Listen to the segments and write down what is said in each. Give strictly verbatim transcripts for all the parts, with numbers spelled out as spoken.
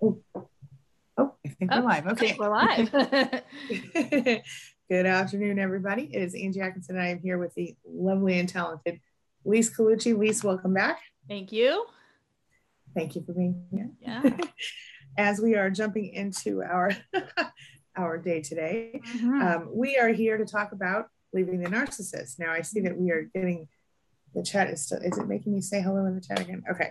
Oh, oh, I think oh, we're live. Okay. I think we're live. Good afternoon, everybody. It is Angie Atkinson, and I am here with the lovely and talented Lise Colucci. Lise, welcome back. Thank you. Thank you for being here. Yeah. As we are jumping into our our day today, mm-hmm. um, we are here to talk about leaving the narcissist. Now, I see that we are getting the chat is still. Is it making me say hello in the chat again? Okay.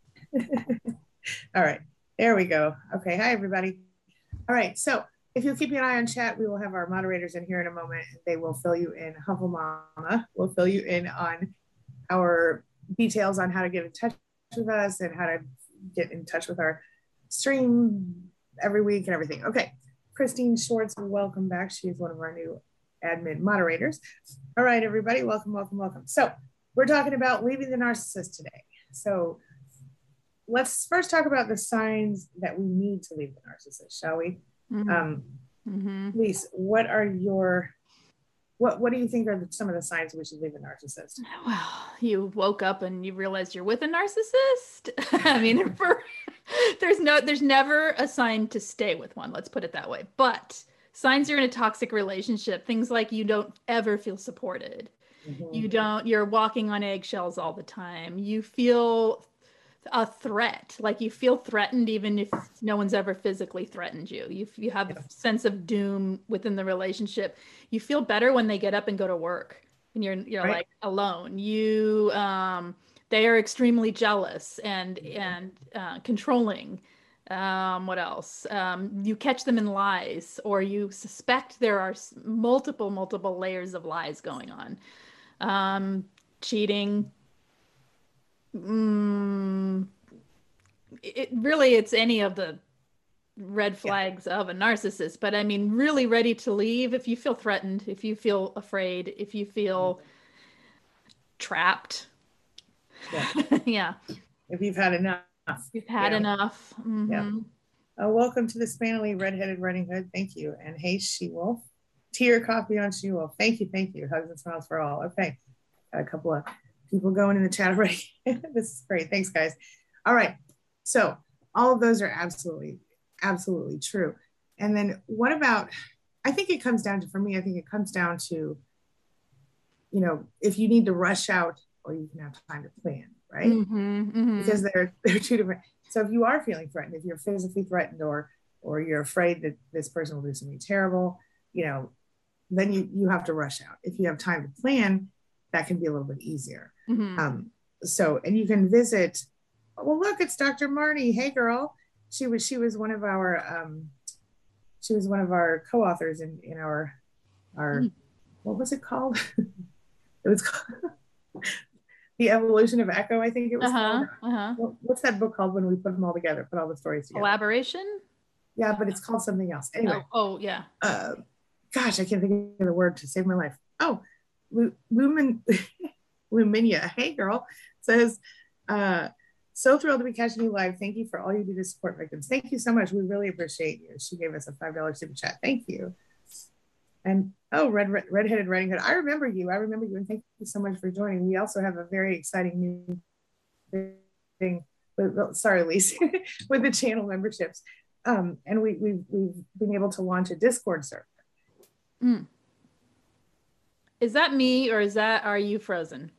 All right. There we go. Okay. Hi, everybody. All right. So if you'll keep an eye on chat, we will have our moderators in here in a moment. They will fill you in. Humble Mama will fill you in on our details on how to get in touch with us and how to get in touch with our stream every week and everything. Okay. Christine Schwartz, welcome back. She is one of our new admin moderators. All right, everybody. Welcome, welcome, welcome. So we're talking about leaving the narcissist today. So let's first talk about the signs that we need to leave the narcissist, shall we? Mm-hmm. Um, mm-hmm. Lise, what are your, what, what do you think are the, some of the signs we should leave a narcissist? Well, you woke up and you realized you're with a narcissist. I mean, for, there's no, there's never a sign to stay with one. Let's put it that way. But signs you're in a toxic relationship, things like you don't ever feel supported. Mm-hmm. You don't, you're walking on eggshells all the time. You feel a threat, like you feel threatened even if no one's ever physically threatened you. You, you have yeah. a sense of doom within the relationship. You feel better when they get up and go to work and you're you're right. like alone. You um they are extremely jealous and and uh, controlling. Um, what else? Um, you catch them in lies, or you suspect there are multiple multiple layers of lies going on. Um, cheating. Mm, it really, it's any of the red flags yeah. of a narcissist, but I mean, really ready to leave if you feel threatened, if you feel afraid, if you feel mm-hmm. trapped. Yeah. yeah. If you've had enough. You've had yeah. enough. Mm-hmm. Yeah. Uh, welcome to the Spanily Redheaded Riding Hood. Thank you. And hey, She-Wolf. Tea or coffee on She-Wolf. Thank you. Thank you. Hugs and smiles for all. Okay. Got a couple of people going in the chat already. This is great. Thanks, guys. All right. So all of those are absolutely, absolutely true. And then what about, I think it comes down to, for me, I think it comes down to, you know, if you need to rush out or you can have time to plan, right? Mm-hmm, mm-hmm. Because they're, they're two different. So if you are feeling threatened, if you're physically threatened or, or you're afraid that this person will do something terrible, you know, then you, you have to rush out. If you have time to plan, that can be a little bit easier. Mm-hmm. Um, so, and you can visit, well, look, it's Doctor Marnie. Hey, girl. She was she was one of our um, she was one of our co-authors in in our our mm. what was it called? It was called The Evolution of Echo. I think it was uh-huh, called. Uh-huh. What, what's that book called when we put them all together? Put all the stories together. Collaboration. Yeah, but it's called something else. Anyway. Oh, oh yeah. Uh, gosh, I can't think of the word to save my life. Oh, Lumen Luminia. Hey, girl. Says. Uh, So thrilled to be catching you live. Thank you for all you do to support victims. Thank you so much. We really appreciate you. She gave us a five dollar super chat. Thank you. And oh, red, red redheaded riding hood. I remember you. I remember you. And thank you so much for joining. We also have a very exciting new thing. With, sorry, Lise, with the channel memberships. Um, and we, we've, we've been able to launch a Discord server. Mm. Is that me or is that, are you frozen?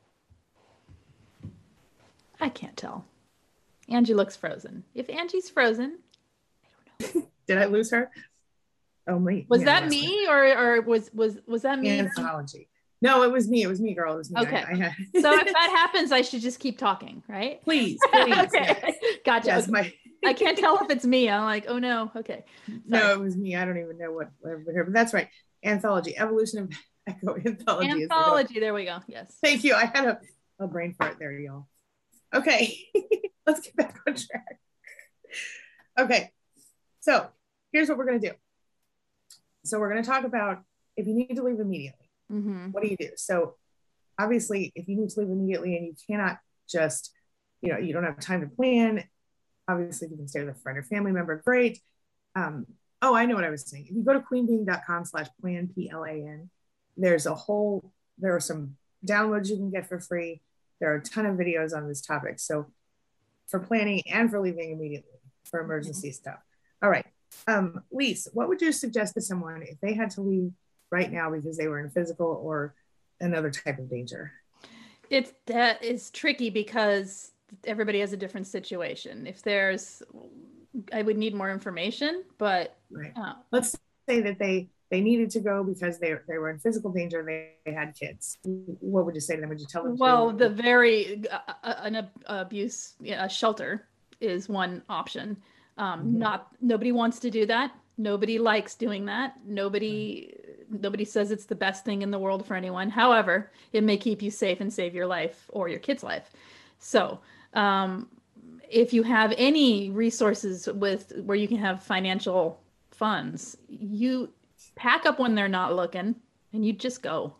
I can't tell. Angie looks frozen. If Angie's frozen, I don't know. Did I lose her? Oh, me. Was yeah, that me or, or was, was, was that me? Anthology. No, it was me. It was me, girl. It was me. Okay. I, I had... So if that happens, I should just keep talking, right? Please, please. Okay. Yes. Gotcha. Yes, okay. my... I can't tell if it's me. I'm like, oh no. Okay. Sorry. No, it was me. I don't even know what, what but that's right. Anthology. Evolution of Echo. Anthology. Anthology. There we go. Yes. Thank you. I had a, a brain fart there, y'all. Okay, let's get back on track. Okay, so here's what we're going to do. So we're going to talk about if you need to leave immediately, mm-hmm. what do you do? So obviously, if you need to leave immediately and you cannot just, you know, you don't have time to plan, obviously you can stay with a friend or family member, great. Um, oh, I know what I was saying. If you go to queenbeing.com slash plan, P L A N, there's a whole, there are some downloads you can get for free. There are a ton of videos on this topic. So for planning and for leaving immediately. for emergency stuff. All right. Um, Lise, what would you suggest to someone if they had to leave right now because they were in physical or another type of danger? It's that is tricky because everybody has a different situation. If there's, I would need more information, but right. Uh, let's say that they they needed to go because they they were in physical danger. They, they had kids. What would you say to them? Would you tell them? Well, to- the very uh, an ab- abuse yeah, shelter is one option. Um, mm-hmm. Not nobody wants to do that. Nobody likes doing that. Nobody right. nobody says it's the best thing in the world for anyone. However, it may keep you safe and save your life or your kid's life. So, um, if you have any resources with where you can have financial funds, you pack up when they're not looking and you just go.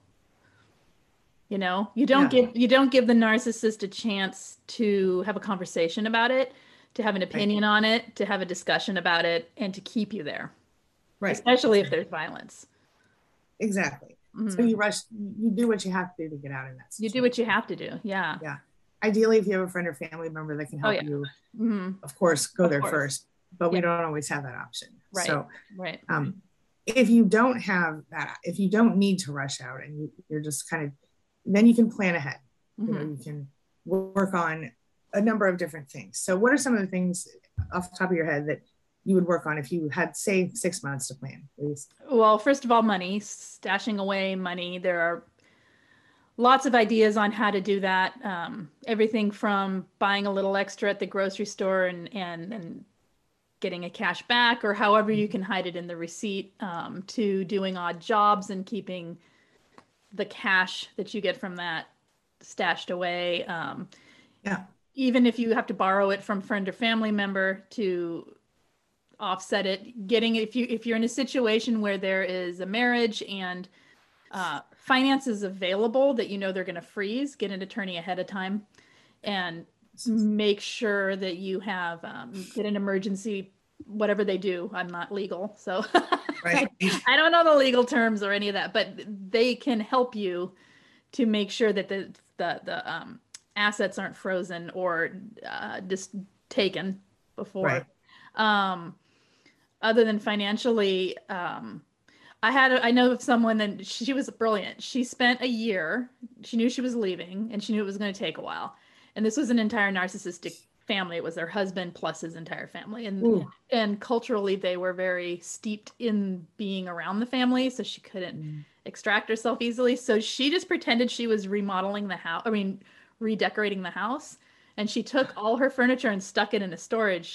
You know, you don't yeah. give you don't give the narcissist a chance to have a conversation about it, to have an opinion right. on it, to have a discussion about it, and to keep you there. Right. Especially if there's violence. Exactly. Mm-hmm. So you rush, you do what you have to do to get out of that situation. You do what you have to do. Yeah. Yeah. Ideally, if you have a friend or family member that can help oh, yeah. you, mm-hmm. of course, go of there course. first. But yeah. we don't always have that option. Right. So, right. Um, if you don't have that, if you don't need to rush out and you, you're just kind of, then you can plan ahead. Mm-hmm. You know, you can work on a number of different things. So what are some of the things off the top of your head that you would work on if you had, say, six months to plan, please? Well, first of all, money, stashing away money. There are lots of ideas on how to do that. Um, everything from buying a little extra at the grocery store and, and, and getting a cash back, or however you can hide it in the receipt, um, to doing odd jobs and keeping the cash that you get from that stashed away. Um, yeah. Even if you have to borrow it from friend or family member to offset it, getting, if you, if you're in a situation where there is a marriage and uh, finances available that you know they're going to freeze, get an attorney ahead of time and make sure that you have, um, get an emergency, whatever they do. I'm not legal, so right. I don't know the legal terms or any of that, but they can help you to make sure that the, the, the um, assets aren't frozen or uh, just taken before. Right. Um, other than financially, um, I had, a, I know of someone and she was brilliant. She spent a year, she knew she was leaving and she knew it was going to take a while. And this was an entire narcissistic family. It was their husband plus his entire family. And, and, and culturally, they were very steeped in being around the family. So she couldn't mm. extract herself easily. So she just pretended she was remodeling the house. I mean, redecorating the house. And she took all her furniture and stuck it in a storage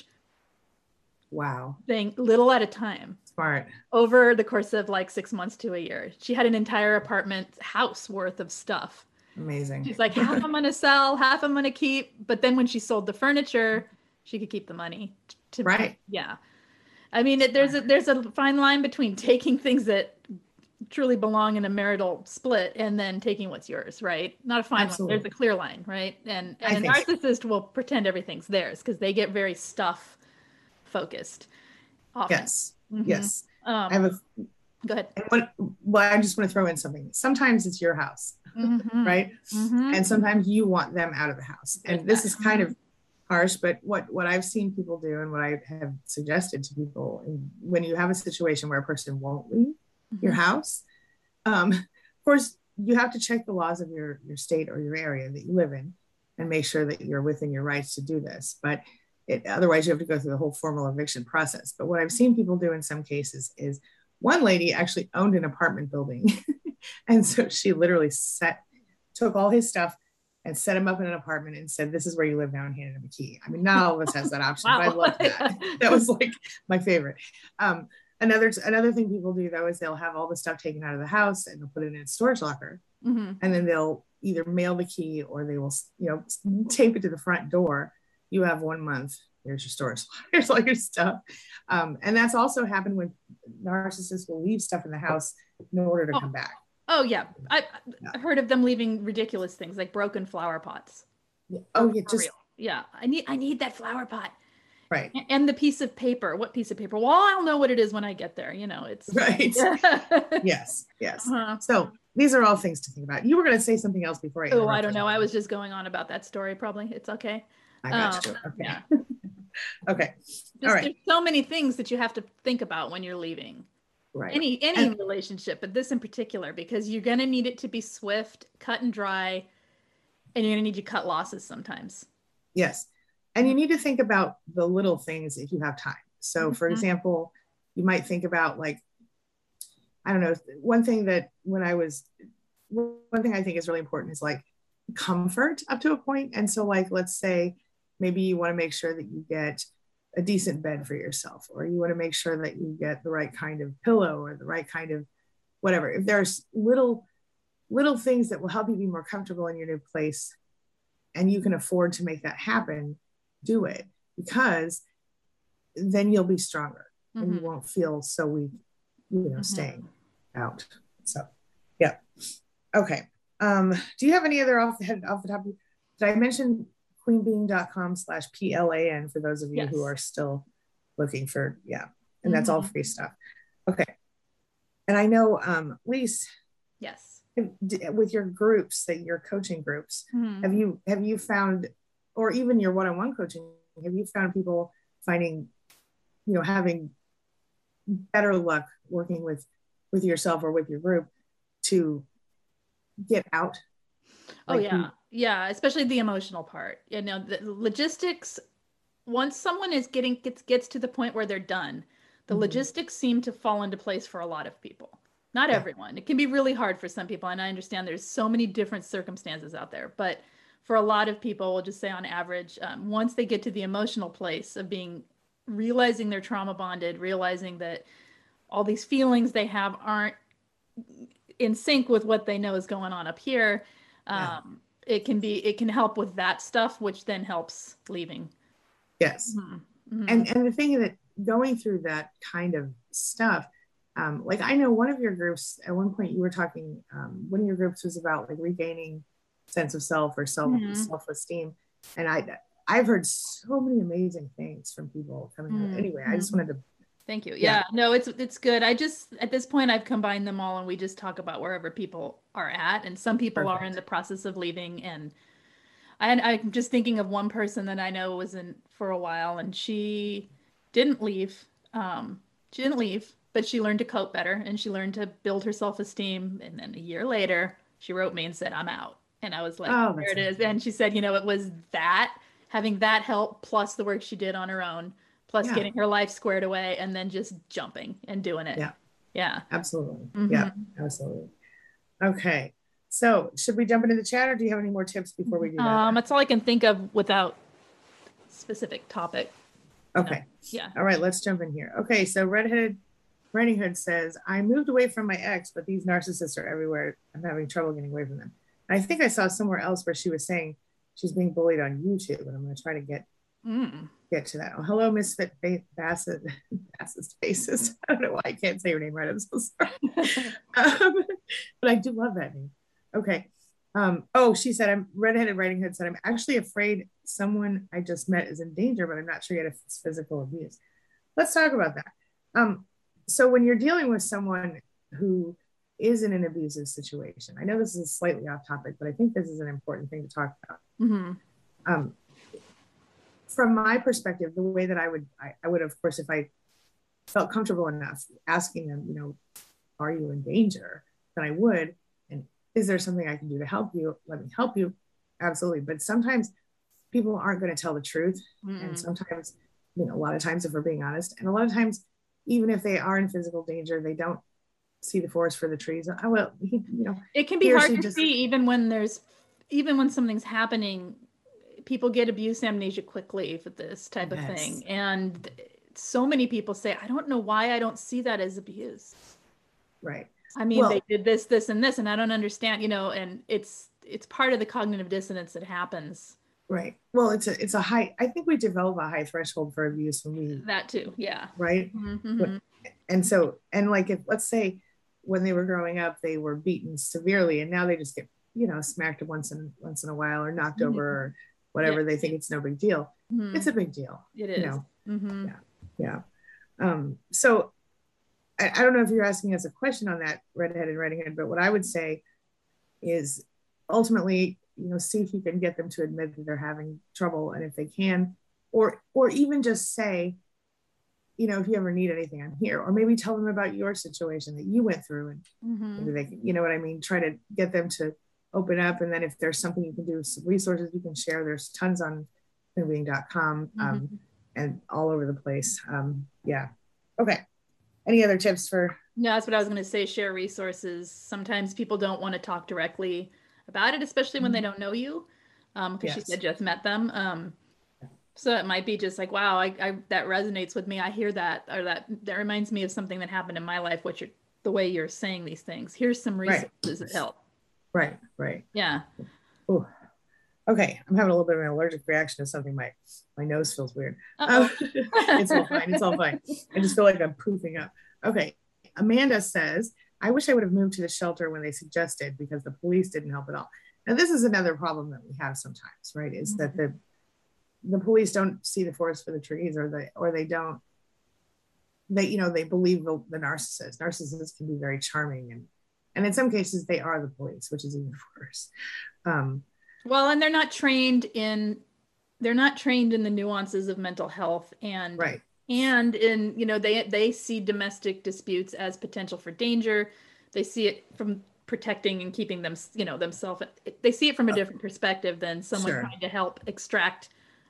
wow thing, little at a time. Smart. Over the course of like six months to a year. She had an entire apartment house worth of stuff. Amazing. She's like, half I'm going to sell, half I'm going to keep. But then when she sold the furniture, she could keep the money. To, right. Yeah. I mean, it, there's a, there's a fine line between taking things that truly belong in a marital split and then taking what's yours, right? Not a fine Absolutely. line. There's a clear line, right? And, and a narcissist so. will pretend everything's theirs because they get very stuff focused. Often. Yes. Mm-hmm. Yes. Um, I have a Go ahead. What, well, I just want to throw in something. Sometimes it's your house, mm-hmm. right? Mm-hmm. And sometimes you want them out of the house. And this is kind of harsh, but what, what I've seen people do and what I have suggested to people, when you have a situation where a person won't leave mm-hmm. your house, um, of course, you have to check the laws of your, your state or your area that you live in and make sure that you're within your rights to do this. But it, otherwise, you have to go through the whole formal eviction process. But what I've seen people do in some cases is one lady actually owned an apartment building. And so she literally set, took all his stuff and set him up in an apartment and said, this is where you live now, and handed him a key. I mean, not all of us has that option, wow. But I love that. That was like my favorite. Um, another, another thing people do though, is they'll have all the stuff taken out of the house and they'll put it in a storage locker. Mm-hmm. And then they'll either mail the key or they will, you know, tape it to the front door. You have one month. Here's your storage. Here's all your stuff. Um, and that's also happened when narcissists will leave stuff in the house in order to oh. come back. Oh yeah. I, I've heard of them leaving ridiculous things like broken flower pots. Yeah. Oh yeah. Just, real. Yeah. I need, I need that flower pot. Right. And the piece of paper. What piece of paper? Well, I'll know what it is when I get there. You know, it's right. Yes. Yes. Uh-huh. So these are all things to think about. You were going to say something else before I Oh, I don't know. I was just going on about that story. Probably. It's okay. I got um, you. Okay. Yeah. Okay. Just, All right. There's so many things that you have to think about when you're leaving. Right. Any any And, relationship, but this in particular, because you're going to need it to be swift, cut and dry, and you're going to need to cut losses sometimes. yes. And you need to think about the little things if you have time. So, for Mhm. example, you might think about, like, I don't know, one thing that when I was, one thing I think is really important is like comfort up to a point. And so, like, let's say maybe you want to make sure that you get a decent bed for yourself, or you want to make sure that you get the right kind of pillow or the right kind of whatever. If there's little, little things that will help you be more comfortable in your new place and you can afford to make that happen, do it, because then you'll be stronger mm-hmm. and you won't feel so weak, you know, mm-hmm. staying out. So, yeah. Okay. Um, do you have any other off the head, off the top of, did I mention queenbeing.com slash P L A N for those of you yes. who are still looking for, yeah. And that's mm-hmm. all free stuff. Okay. And I know, um, Lise. Yes. With your groups, that your coaching groups, mm-hmm. have you, have you found, or even your one-on-one coaching, have you found people finding, you know, having better luck working with, with yourself or with your group to get out? Like, oh yeah. You, yeah. Especially the emotional part, you know, the logistics, once someone is getting, gets, gets to the point where they're done, the mm-hmm. logistics seem to fall into place for a lot of people. Not yeah. everyone. It can be really hard for some people. And I understand there's so many different circumstances out there, but for a lot of people, we'll just say on average, um, once they get to the emotional place of being, realizing they're trauma bonded, realizing that all these feelings they have aren't in sync with what they know is going on up here. Um, yeah. It can be, it can help with that stuff, which then helps leaving. Yes. Mm-hmm. Mm-hmm. And, and the thing that going through that kind of stuff, um, like I know one of your groups at one point you were talking, um, one of your groups was about like regaining sense of self or self, mm-hmm. self-esteem. And I, I've heard so many amazing things from people coming mm-hmm. out. Anyway, I just wanted to Thank you. Yeah, yeah, no, it's it's good. I just, at this point, I've combined them all and we just talk about wherever people are at. And some people Perfect. Are in the process of leaving. And I, I'm just thinking of one person that I know was in for a while and she didn't leave. Um, she didn't leave, but she learned to cope better and she learned to build her self-esteem. And then a year later, she wrote me and said, I'm out. And I was like, oh, there it is. And she said, you know, it was that, having that help plus the work she did on her own, plus yeah. getting her life squared away and then just jumping and doing it. Yeah. Yeah. Absolutely. Mm-hmm. Yeah, absolutely. Okay. So should we jump into the chat or do you have any more tips before we do that? Um, that's all I can think of without specific topic. Okay. Know? Yeah. All right, let's jump in here. Okay. So Redheaded Riding Hood says, I moved away from my ex, but these narcissists are everywhere. I'm having trouble getting away from them. And I think I saw somewhere else where she was saying she's being bullied on YouTube, and I'm going to try to get mm. get to that. Oh, hello, Misfit Bassett, Bassett Faces. I don't know why I can't say your name right. I'm so sorry. um, but I do love that name. Okay. Um, oh, she said, I'm Redheaded Riding Hood said, I'm actually afraid someone I just met is in danger, but I'm not sure yet if it's physical abuse. Let's talk about that. Um, so when you're dealing with someone who is in an abusive situation, I know this is slightly off topic, but I think this is an important thing to talk about. Mm-hmm. Um, from my perspective, the way that I would, I, I would, of course, if I felt comfortable enough asking them, you know, are you in danger? Then I would, and is there something I can do to help you? Let me help you. Absolutely. But sometimes people aren't going to tell the truth. Mm-hmm. And sometimes, you know, a lot of times, if we're being honest, and a lot of times, even if they are in physical danger, they don't see the forest for the trees. I will, he, you know, it can be hard to just, see even when there's, even when something's happening. People get abuse amnesia quickly for this type yes. of thing. And so many people say, I don't know why I don't see that as abuse. Right. I mean, well, they did this, this, and this, and I don't understand, you know, and it's, it's part of the cognitive dissonance that happens. Right. Well, it's a, it's a high, I think we develop a high threshold for abuse when we. That too. Yeah. Right. Mm-hmm. But, and so, and like, if let's say when they were growing up, they were beaten severely and now they just get, you know, smacked once in, once in a while or knocked mm-hmm. over or whatever, yeah. they think it's no big deal. Mm-hmm. It's a big deal. It is. You know? Mm-hmm. Yeah. Yeah. Um, so I, I don't know if you're asking us a question on that, Redheaded Riding Hood, but what I would say is ultimately you know, see if you can get them to admit that they're having trouble. And if they can, or, or even just say, you know, if you ever need anything, I'm here. Or maybe tell them about your situation that you went through, and Mm-hmm. maybe they can, you know what I mean? Try to get them to open up. And then if there's something you can do, some resources you can share, there's tons on twin dot com um, Mm-hmm. and all over the place. Um, yeah. Okay. Any other tips for? No, that's what I was going to say. Share resources. Sometimes people don't want to talk directly about it, especially when they don't know you. Um, because Yes. she said just met them. Um, so it might be just like, wow, I, I that resonates with me. I hear that, or that that reminds me of something that happened in my life. What you're the way you're saying these things. Here's some resources Right. that help. Right. Right. Yeah. Ooh. Okay. I'm having a little bit of an allergic reaction to something. My my nose feels weird. Uh-oh. Um, it's all fine. It's all fine. I just feel like I'm poofing up. Okay. Amanda says, I wish I would have moved to the shelter when they suggested, because the police didn't help at all. Now, this is another problem that we have sometimes, right? Is mm-hmm. that the the police don't see the forest for the trees, or they or they don't they you know they believe the, the narcissist. Narcissists can be very charming, and and in some cases they are the police, which is even worse. Um, well, and they're not trained in they're not trained in the nuances of mental health, and right. And in, you know, they they see domestic disputes as potential for danger. They see it from protecting and keeping them, you know, themselves. They see it from a different perspective than someone Sure. trying to help extract.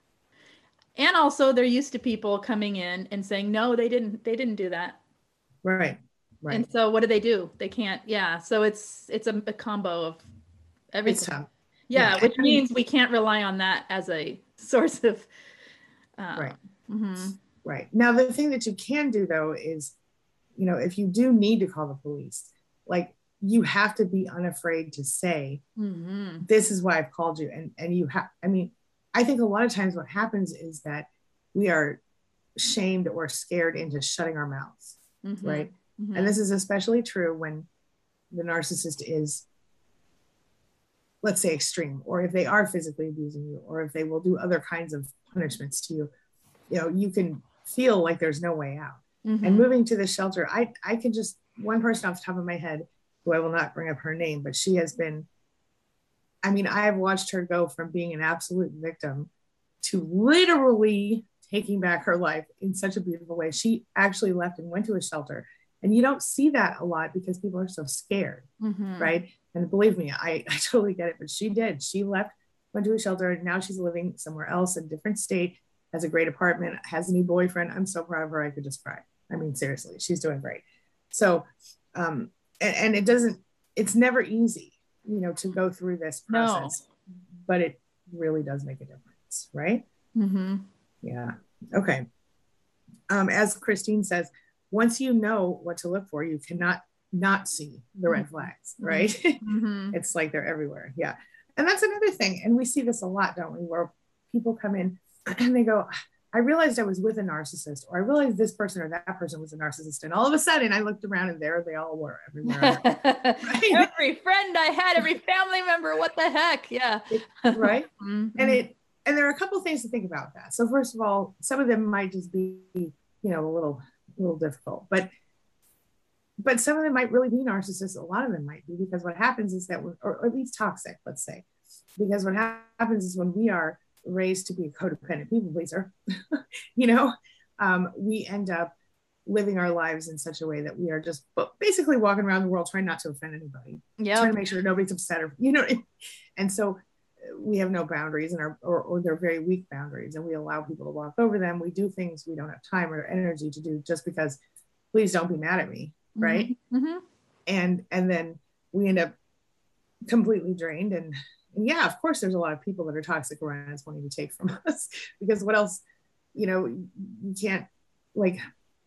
And also they're used to people coming in and saying, no, they didn't, they didn't do that. Right. Right. And so what do they do? They can't. Yeah. So it's, it's a, a combo of everything. It's tough. Yeah, yeah. Which means we can't rely on that as a source of. Uh, right. Mm-hmm. Right. Now, the thing that you can do, though, is, you know, if you do need to call the police, like, you have to be unafraid to say, mm-hmm. this is why I've called you. And, and you have, I mean, I think a lot of times what happens is that we are shamed or scared into shutting our mouths. Mm-hmm. Right. Mm-hmm. And this is especially true when the narcissist is, let's say, extreme, or if they are physically abusing you, or if they will do other kinds of punishments to you. You know, you can feel like there's no way out. Mm-hmm. And moving to the shelter, I, I can just, one person off the top of my head, who I will not bring up her name, but she has been, I mean, I have watched her go from being an absolute victim to literally taking back her life in such a beautiful way. She actually left and went to a shelter. And you don't see that a lot because people are so scared, mm-hmm. right? And believe me, I, I totally get it, but she did. She left, went to a shelter, and now she's living somewhere else in a different state, has a great apartment, has a new boyfriend. I'm so proud of her. I could just cry. I mean, seriously, she's doing great. So, um, and, and it doesn't, it's never easy, you know, to go through this process, no. but it really does make a difference, right? Mm-hmm. Yeah. Okay. Um, as Christine says, once you know what to look for, you cannot not see the red flags, right? Mm-hmm. It's like they're everywhere. Yeah. And that's another thing. And we see this a lot, don't we? Where people come in and they go, I realized I was with a narcissist, or I realized this person or that person was a narcissist. And all of a sudden I looked around and there they all were everywhere. Right? Every friend I had, every family member, what the heck? Yeah. Right. Mm-hmm. And it, and there are a couple of things to think about that. So first of all, some of them might just be, you know, a little, a little difficult, but, but some of them might really be narcissists. A lot of them might be, because what happens is that, or, or at least toxic, let's say, because what ha- happens is when we are raised to be a codependent people pleaser, you know, um, we end up living our lives in such a way that we are just basically walking around the world trying not to offend anybody, yeah, trying to make sure nobody's upset, or, you know, and so we have no boundaries, and our, or, or they're very weak boundaries, and we allow people to walk over them. We do things we don't have time or energy to do just because, please don't be mad at me, right? Mm-hmm. And and then we end up completely drained, and, and yeah, of course, there's a lot of people that are toxic around us wanting to take from us, because what else, you know, you can't, like,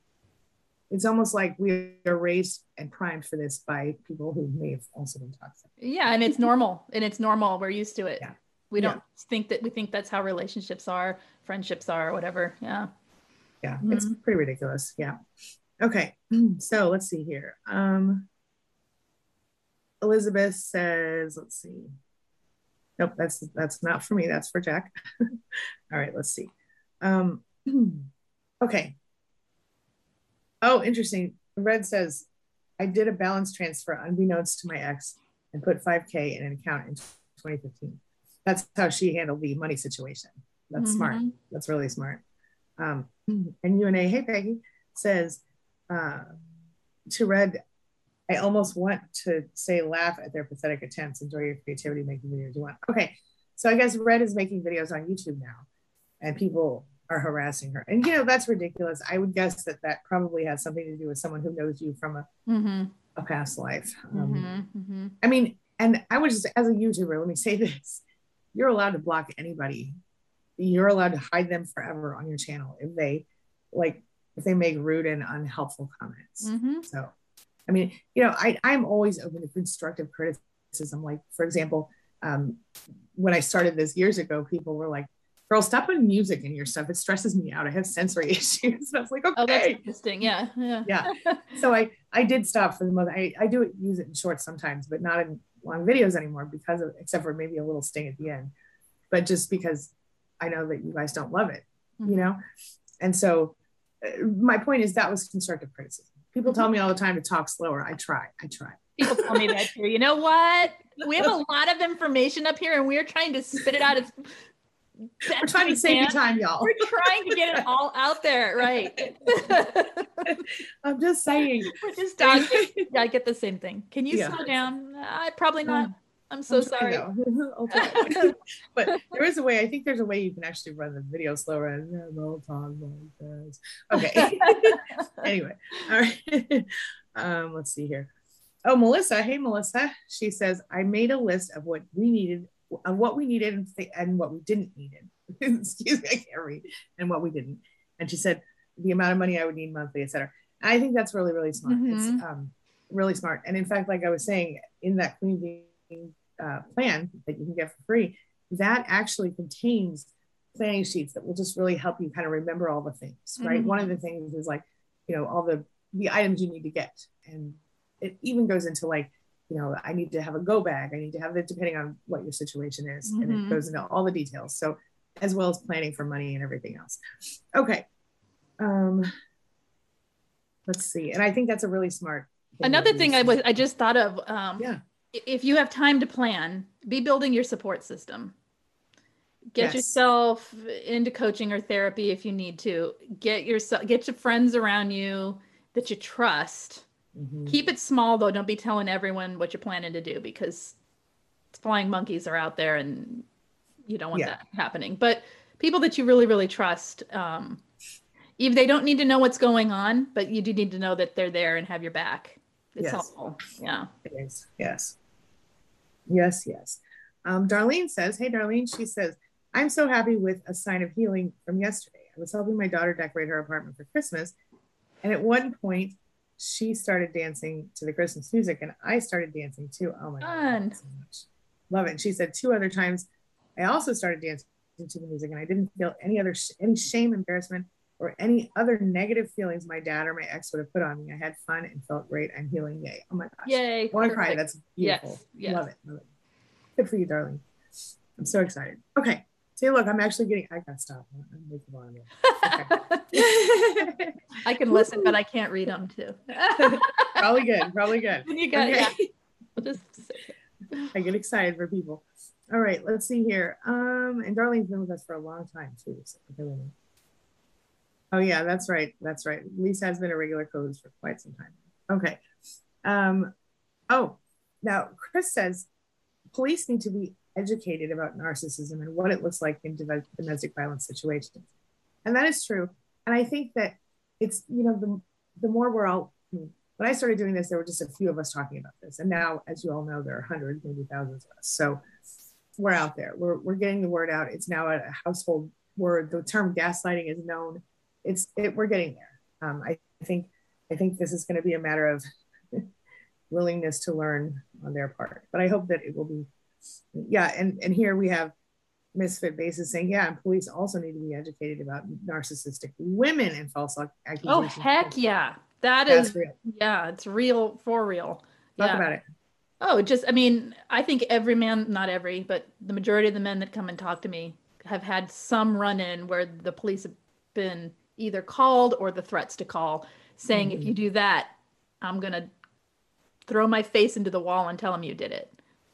it's almost like we are raised and primed for this by people who may have also been toxic. Yeah, and it's normal, and it's normal. We're used to it. Yeah. We don't yeah. think that we think that's how relationships are, friendships are, or whatever. Yeah. Yeah, mm-hmm. It's pretty ridiculous. Yeah. Okay, so let's see here. Um, Elizabeth says, let's see. Nope, that's that's not for me. That's for Jack. All right, let's see. Um, okay. Oh, interesting. Red says, I did a balance transfer unbeknownst to my ex and put five K in an account in twenty fifteen. that's how she handled the money situation. That's mm-hmm. smart. That's really smart. Um, and U N A, hey Peggy, says uh, to Red, I almost want to say laugh at their pathetic attempts. Enjoy your creativity making videos you want. Okay, so I guess Red is making videos on YouTube now, and people are harassing her. And you know, that's ridiculous. I would guess that that probably has something to do with someone who knows you from a, mm-hmm. a past life. Um, mm-hmm. Mm-hmm. I mean, and I would just, as a YouTuber, let me say this. You're allowed to block anybody. You're allowed to hide them forever on your channel if they, like, if they make rude and unhelpful comments. Mm-hmm. So, I mean, you know, I, I'm always open to constructive criticism. Like, for example, um, when I started this years ago, people were like, girl, stop putting music in your stuff. It stresses me out. I have sensory issues. And I was like, okay. Oh, that's interesting. Yeah. Yeah. Yeah. So I, I did stop for the most. I, I do use it in shorts sometimes, but not in long videos anymore because of, except for maybe a little sting at the end, but just because I know that you guys don't love it, mm-hmm. you know? And so uh, my point is that was constructive criticism. People tell me all the time to talk slower. I try, I try. People tell me that too. You know what? We have a lot of information up here and we're trying to spit it out as We're trying to save you time, y'all. We're trying to get it all out there, right? I'm just saying. We're just talking. Yeah, I get the same thing. Can you yeah. slow down? I probably not. I'm so I'm sorry. I'll try. But there is a way. I think there's a way you can actually run the video slower. And okay. Anyway, all right. Um, let's see here. Oh, Melissa. Hey, Melissa. She says, I made a list of what we needed of what we needed and, th- and what we didn't need. Excuse me, I can't read. And what we didn't. And she said the amount of money I would need monthly, et cetera. And I think that's really, really smart. Mm-hmm. It's um, really smart. And in fact, like I was saying, in that Queen Being uh, plan that you can get for free, that actually contains planning sheets that will just really help you kind of remember all the things, right? Mm-hmm. One of the things is like, you know, all the, the items you need to get. And it even goes into like, you know, I need to have a go bag. I need to have it depending on what your situation is. Mm-hmm. And it goes into all the details. So as well as planning for money and everything else. Okay. Um, let's see. And I think that's a really smart thing. Another thing I was, I just thought of, um, yeah. if you have time to plan, be building your support system. Get yes. yourself into coaching or therapy if you need to. Get yourself, get your friends around you that you trust. Mm-hmm. Keep it small though. Don't be telling everyone what you're planning to do because flying monkeys are out there and you don't want yeah. that happening. But people that you really, really trust, um, even they don't need to know what's going on, but you do need to know that they're there and have your back. It's yes. helpful. Yeah. It is. Yes. Yes. Yes. Um, Darlene says, hey, Darlene, she says, I'm so happy with a sign of healing from yesterday. I was helping my daughter decorate her apartment for Christmas. And at one point, she started dancing to the Christmas music and I started dancing too. Oh my God, so much. Love it. And she said two other times, I also started dancing to the music and I didn't feel any other, sh- any shame, embarrassment, or any other negative feelings my dad or my ex would have put on me. I had fun and felt great. I'm healing. Yay. Oh my gosh. Yay. I want to cry. That's beautiful. Yes, yes. Love it. Love it. Good for you, darling. I'm so excited. Okay. See, look, I'm actually getting, I gotta stop. I'm making on okay. I can listen, but I can't read them too. Probably good. Probably good. You got okay. yeah. We'll just I get excited for people. All right, let's see here. Um, and Darlene's been with us for a long time too. So oh yeah, that's right. That's right. Lisa has been a regular co-host for quite some time. Okay. Um, oh, now Chris says police need to be educated about narcissism and what it looks like in domestic violence situations. And that is true. And I think that it's, you know, the, the more we're all, when I started doing this, there were just a few of us talking about this. And now, as you all know, there are hundreds, maybe thousands of us. So we're out there. We're, we're getting the word out. It's now a household word. The term gaslighting is known. It's it, we're getting there. Um, I think I think this is going to be a matter of willingness to learn on their part. But I hope that it will be. Yeah, and, and here we have Misfit Bases saying, yeah, and police also need to be educated about narcissistic women and false accusations. Oh, heck yeah. That That's is, real. Yeah, it's real, for real. Talk yeah. about it. Oh, just, I mean, I think every man, not every, but the majority of the men that come and talk to me have had some run-in where the police have been either called or the threats to call, saying, mm-hmm. if you do that, I'm going to throw my face into the wall and tell them you did it.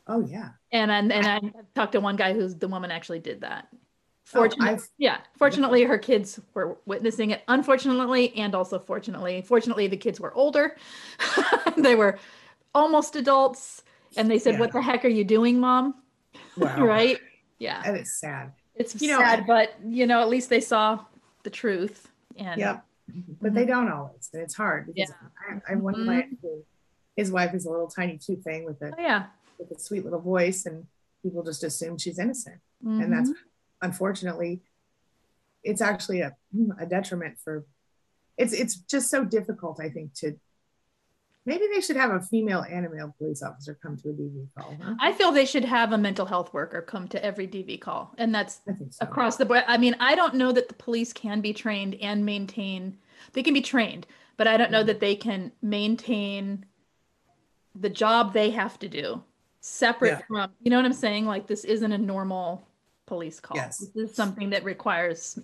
Oh yeah. And and, and I talked to one guy who's the woman actually did that. Fortunately, oh, yeah. Fortunately, her kids were witnessing it. Unfortunately, and also fortunately, fortunately, the kids were older. They were almost adults, and they said, yeah. "What the heck are you doing, Mom?" Wow. Right? Yeah. And it's sad. It's you sad, know, but you know, at least they saw the truth. And yep. But mm-hmm. they don't always, and it's hard because yeah. I, I have one mm-hmm. client who his wife is a little tiny cute thing with a oh, yeah. with a sweet little voice, and people just assume she's innocent, mm-hmm. and that's unfortunately, it's actually a a detriment for. It's it's just so difficult, I think, to. Maybe they should have a female and a male police officer come to a D V call. Huh? I feel they should have a mental health worker come to every D V call. And that's so. across the board. I mean, I don't know that the police can be trained and maintain, they can be trained, but I don't know mm-hmm. that they can maintain the job they have to do separate yeah. from, you know what I'm saying? Like, this isn't a normal police call. Yes. This is something that requires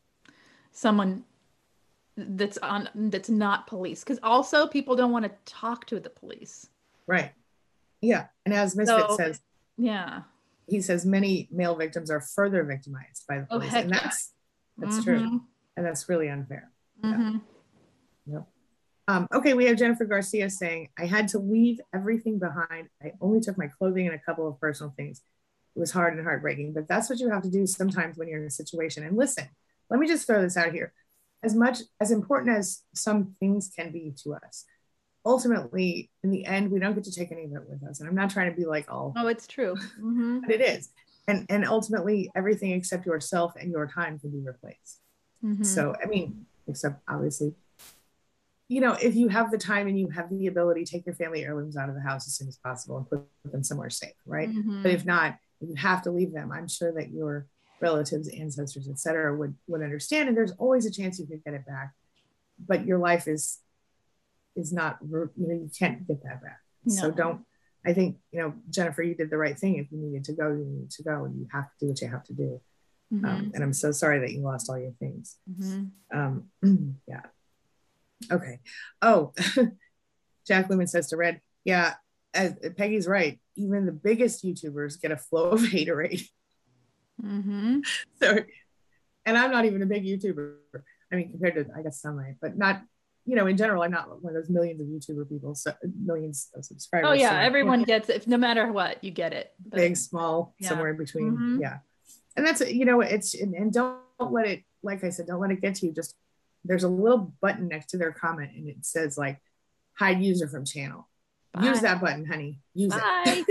someone that's on that's not police, because also people don't want to talk to the police, right? Yeah. And as Misfit so, says, yeah, he says many male victims are further victimized by the police, oh, and that's that's mm-hmm. true, and that's really unfair. mm-hmm. yeah. Yep. Um, okay, we have Jennifer Garcia saying, I had to leave everything behind. I only took my clothing and a couple of personal things. It was hard and heartbreaking, but that's what you have to do sometimes when you're in a situation. And listen, let me just throw this out here. As much as important as some things can be to us, ultimately, in the end, we don't get to take any of it with us. And I'm not trying to be like, oh, oh, it's true. Mm-hmm. But it is. And, and ultimately, everything except yourself and your time can be replaced. Mm-hmm. So, I mean, except obviously, you know, if you have the time and you have the ability, take your family heirlooms out of the house as soon as possible and put them somewhere safe, right? Mm-hmm. But if not, if you have to leave them, I'm sure that your relatives, ancestors, et cetera, would, would understand. And there's always a chance you could get it back. But your life is, is not, you know, you can't get that back. No. So don't, I think, you know, Jennifer, you did the right thing. If you needed to go, you needed to go, and you have to do what you have to do. Mm-hmm. Um, and I'm so sorry that you lost all your things. Mm-hmm. Um, yeah. Okay. Oh, Jack Lumen says to Red, yeah, as, Peggy's right. Even the biggest YouTubers get a flow of haterade. Mm-hmm. So, and I'm not even a big YouTuber. I mean, compared to, I guess, some might, but not, you know, in general, I'm not one of those millions of YouTuber people, so millions of subscribers. Oh yeah, so, everyone yeah. gets it. No matter what, you get it. But, big, small, yeah. somewhere in between. Mm-hmm. Yeah. And that's, you know, it's, and, and don't let it, like I said, don't let it get to you. Just, there's a little button next to their comment and it says like, hide user from channel. Bye. Use that button, honey. Use Bye.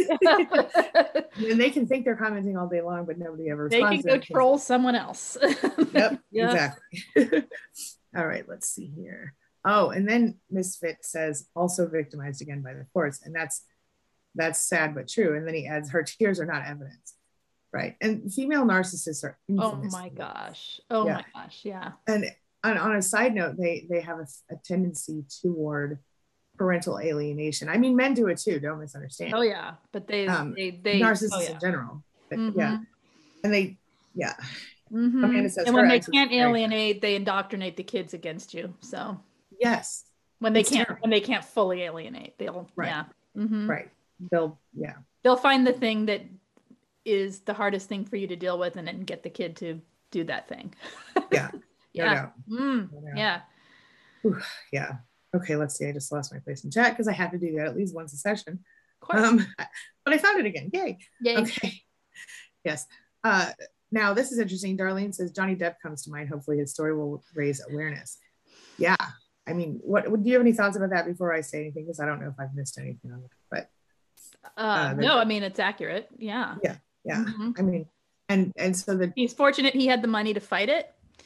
it. And they can think they're commenting all day long, but nobody ever responds. They can go troll someone else. Yep, yep, exactly. All right, let's see here. Oh, and then Misfit says, also victimized again by the courts. And that's that's sad but true. And then he adds, her tears are not evidence. Right. And female narcissists are infamous. Oh my gosh. Oh yeah. my gosh. Yeah. And on, on a side note, they they have a, a tendency toward parental alienation. I mean, men do it too, don't misunderstand. Oh yeah, but they um, they, they narcissists oh, yeah. in general. But, mm-hmm. Yeah. And they yeah. Mm-hmm. Amanda says, and when they can't alienate, they indoctrinate the kids against you. So yes. When they it's can't terrible. when they can't fully alienate, they'll right. yeah. Mm-hmm. Right. They'll yeah. They'll find the thing that is the hardest thing for you to deal with and then get the kid to do that thing. Yeah. Yeah. No mm, no yeah. Ooh, yeah. Okay, let's see. I just lost my place in chat because I have to do that at least once a session. Of course. Um, but I found it again. Yay. Yay. Okay. Yes. Uh, now this is interesting. Darlene says Johnny Depp comes to mind. Hopefully his story will raise awareness. Yeah. I mean, what do you have any thoughts about that before I say anything? Because I don't know if I've missed anything on it. But uh, uh, no, I mean it's accurate. Yeah. Yeah. Yeah. Mm-hmm. I mean, and and so the he's fortunate he had the money to fight it.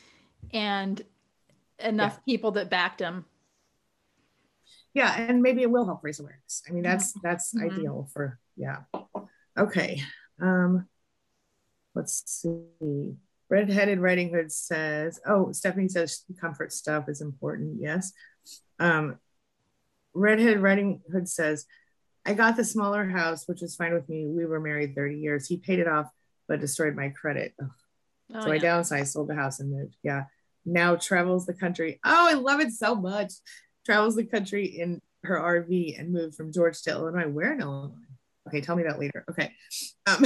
And enough yeah. people that backed him. Yeah, and maybe it will help raise awareness. I mean, that's that's mm-hmm. ideal for yeah. Okay. Um, let's see. Redheaded Riding Hood says, oh, Stephanie says comfort stuff is important. Yes. Um, Redheaded Riding Hood says, I got the smaller house, which was fine with me. We were married thirty years. He paid it off, but destroyed my credit. Ugh. Oh, so yeah. I downsized, sold the house, and moved. Yeah. Now travels the country. Oh, I love it so much. Travels the country in her R V and moved from Georgia to Illinois. Where in Illinois? Okay, tell me that later. Okay. Um,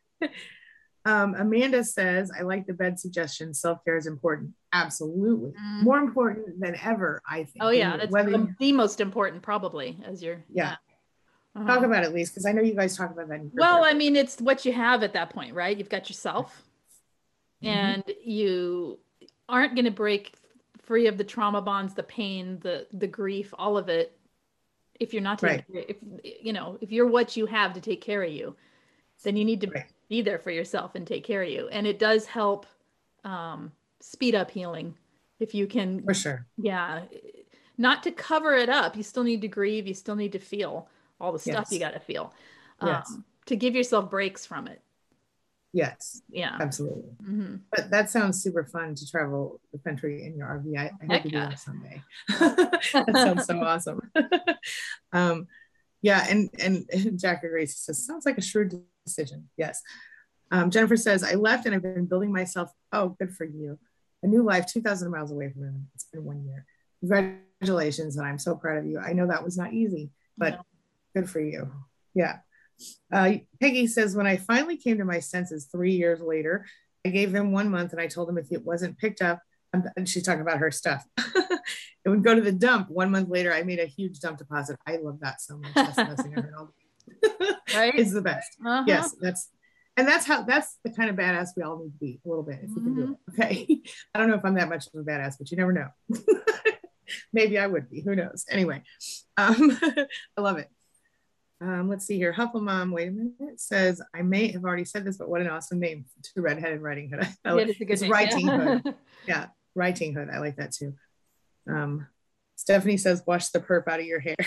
um, Amanda says, I like the bed suggestion. Self-care is important. Absolutely. Mm. More important than ever, I think. Oh yeah, that's whether the, the most important probably as you're, yeah. yeah. Uh-huh. Talk about it, at least, because I know you guys talk about that. In well, I mean, it's what you have at that point, right? You've got yourself mm-hmm. and you aren't going to break free of the trauma bonds, the pain, the, the grief, all of it. If you're not taking, right. if, you know, if you're what you have to take care of you, then you need to right. be there for yourself and take care of you. And it does help um, speed up healing if you can. For sure. Yeah. Not to cover it up. You still need to grieve. You still need to feel all the stuff yes. you got to feel yes. um, to give yourself breaks from it. Yes. Yeah. Absolutely. Mm-hmm. But that sounds super fun to travel the country in your R V. I, I hope you do that someday. That sounds so awesome. um, yeah. And, and, and Jack agrees. He says, sounds like a shrewd decision. Yes. Um, Jennifer says, I left and I've been building myself. Oh, good for you. A new life, two thousand miles away from him. It's been one year. Congratulations. And I'm so proud of you. I know that was not easy, but no. Good for you. Yeah. Uh, Peggy says, when I finally came to my senses three years later, I gave them one month and I told them if it wasn't picked up, and she's talking about her stuff, it would go to the dump. One month later, I made a huge dump deposit. I love that so much. That's the best thing I've heard all day. Right? It's the best. Uh-huh. Yes, that's, and that's how, that's the kind of badass we all need to be a little bit, if mm-hmm. we can do it. Okay. I don't know if I'm that much of a badass, but you never know. Maybe I would be, who knows? Anyway, um, I love it. Um, let's see here. Huffle Mom, wait a minute, says, I may have already said this, but what an awesome name. To Redheaded Riding Hood. I like, yeah, it's it's Writing yeah. Hood. Yeah, Writing Hood. I like that too. Um, Stephanie says, wash the perp out of your hair.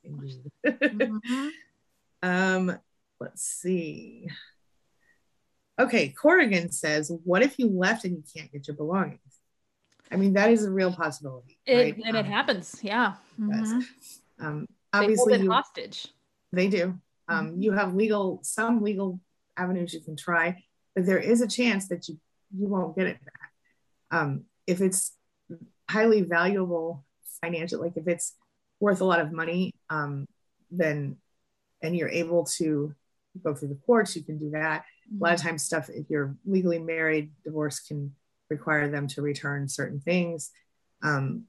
mm-hmm. um, let's see. Okay, Corrigan says, what if you left and you can't get your belongings? I mean, that is a real possibility. It, right? And um, it happens, yeah. Mm-hmm. Um, obviously, they hold it you, hostage. They do. Um, mm-hmm. You have legal, some legal avenues you can try, but there is a chance that you, you won't get it back. Um, if it's highly valuable financial, like if it's worth a lot of money, um, then, and you're able to go through the courts, you can do that. Mm-hmm. A lot of times stuff, if you're legally married, divorce can require them to return certain things. Um,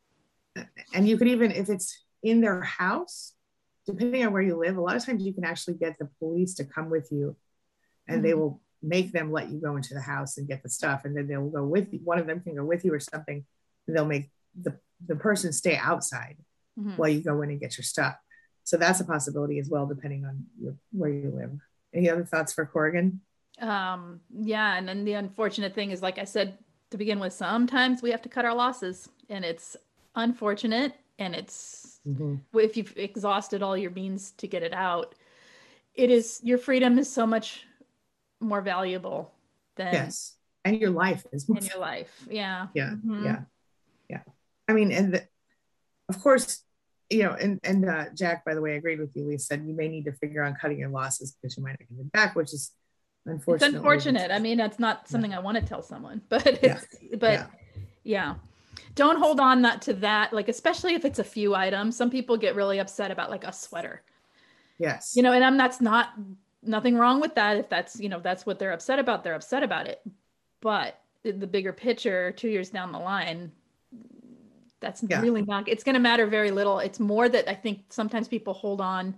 and you could even, if it's in their house, depending on where you live, a lot of times you can actually get the police to come with you and mm-hmm. they will make them let you go into the house and get the stuff. And then they'll go with you. One of them can go with you or something. And they'll make the, the person stay outside mm-hmm. while you go in and get your stuff. So that's a possibility as well, depending on your, where you live. Any other thoughts for Corrigan? Um, yeah. And then the unfortunate thing is, like I said, to begin with, sometimes we have to cut our losses, and it's unfortunate. And it's, mm-hmm. if you've exhausted all your means to get it out, it is, your freedom is so much more valuable than. Yes. And your life is. In your life. Yeah. Yeah. Mm-hmm. Yeah. Yeah. I mean, and the, of course, you know, and, and uh, Jack, by the way, agreed with you. Lisa said you may need to figure on cutting your losses because you might not get it back, which is unfortunate. It's unfortunate. I mean, that's not something yeah. I want to tell someone, but it's, yeah. but yeah. yeah. Don't hold on that to that, like, especially if it's a few items. Some people get really upset about like a sweater. Yes. You know, and I'm, that's not, nothing wrong with that. If that's, you know, that's what they're upset about, they're upset about it. But the bigger picture, two years down the line, that's yeah. really not, it's going to matter very little. It's more that I think sometimes people hold on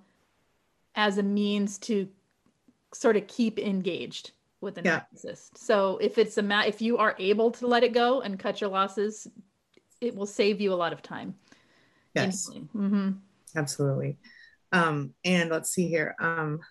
as a means to sort of keep engaged with a yeah. narcissist. So if it's a ma- if you are able to let it go and cut your losses, it will save you a lot of time. Yes, mm-hmm. absolutely. Um, and let's see here. Um,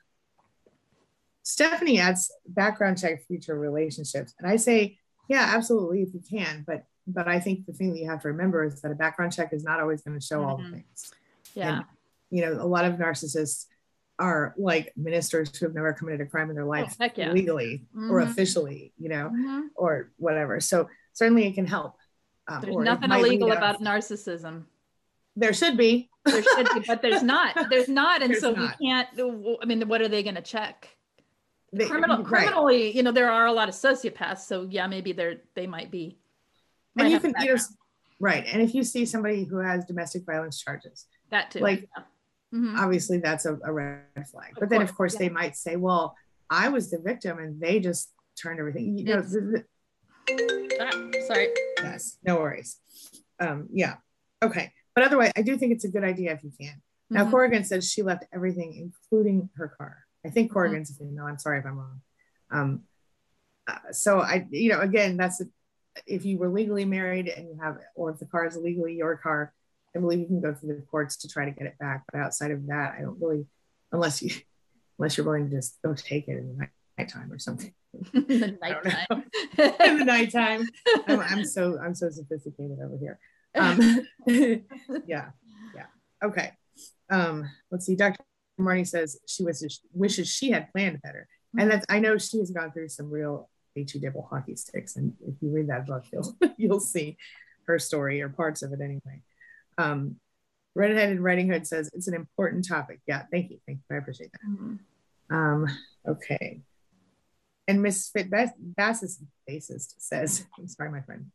Stephanie adds background check future relationships, and I say, yeah, absolutely, if you can. But but I think the thing that you have to remember is that a background check is not always going to show mm-hmm. all the things. Yeah, and, you know, a lot of narcissists are like ministers who have never committed a crime in their life oh, yeah. legally mm-hmm. or officially, you know, mm-hmm. or whatever. So certainly it can help. Um, there's nothing illegal about narcissism. There should be. There should be, but there's not. There's not. And there's so not. we can't, I mean, what are they going to check? They, Criminal, right. criminally, you know, there are a lot of sociopaths. So yeah, maybe they're, they might be. Might and you can, you know, right. And if you see somebody who has domestic violence charges, that too. Like, yeah. Mhm. obviously that's a, a red flag. Of But then of course, course yeah. they might say, well, I was the victim and they just turned everything, you know, It's- the, the, Ah, sorry. yes, no worries. Um, yeah. Okay. But otherwise, I do think it's a good idea if you can. Now, Mhm. Corrigan says she left everything, including her car. I think Mhm. Corrigan's a female. I'm sorry if I'm wrong. Um, uh, so I, you know, again, that's a, if you were legally married and you have, or if the car is legally your car, I believe you can go through the courts to try to get it back. But outside of that, I don't really, unless you, unless you're willing to just go take it in the night, nighttime or something. The I don't know. nighttime. In the nighttime. I'm, I'm so I'm so sophisticated over here. Um, yeah, yeah. Okay. Um, let's see. Doctor Marnie says she wishes wishes she had planned better, and that's, I know she has gone through some real H E double hockey sticks, and if you read that book, you'll you'll see her story or parts of it anyway. Um, Redheaded Riding Hood says it's an important topic. Yeah, thank you, thank you. I appreciate that. Mm-hmm. Um, okay. And Misfit Bass- Bassist bassist says, I'm sorry, my friend.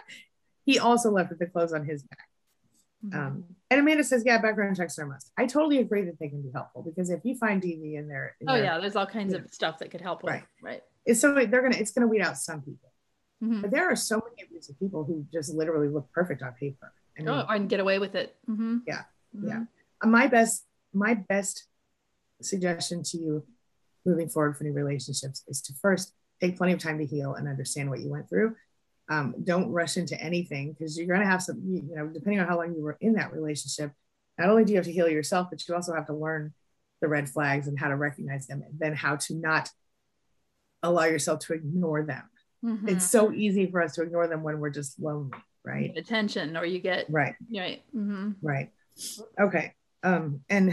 He also left with the clothes on his back. Mm-hmm. Um, and Amanda says, yeah, background checks are a must. I totally agree that they can be helpful because if you find D V in there, in oh there, yeah, there's all kinds of know, stuff that could help with. Right, right. It's so they're gonna, it's gonna weed out some people, mm-hmm. but there are so many abusive people who just literally look perfect on paper. I mean, oh, and get away with it. Mm-hmm. Yeah, mm-hmm. yeah. Uh, my best, my best suggestion to you moving forward for new relationships is to first take plenty of time to heal and understand what you went through. Um, don't rush into anything because you're going to have some, you know, depending on how long you were in that relationship, not only do you have to heal yourself, but you also have to learn the red flags and how to recognize them and then how to not allow yourself to ignore them. Mm-hmm. It's so easy for us to ignore them when we're just lonely, right? You get attention or you get, right. Right. Mm-hmm. Right. Okay. Um, and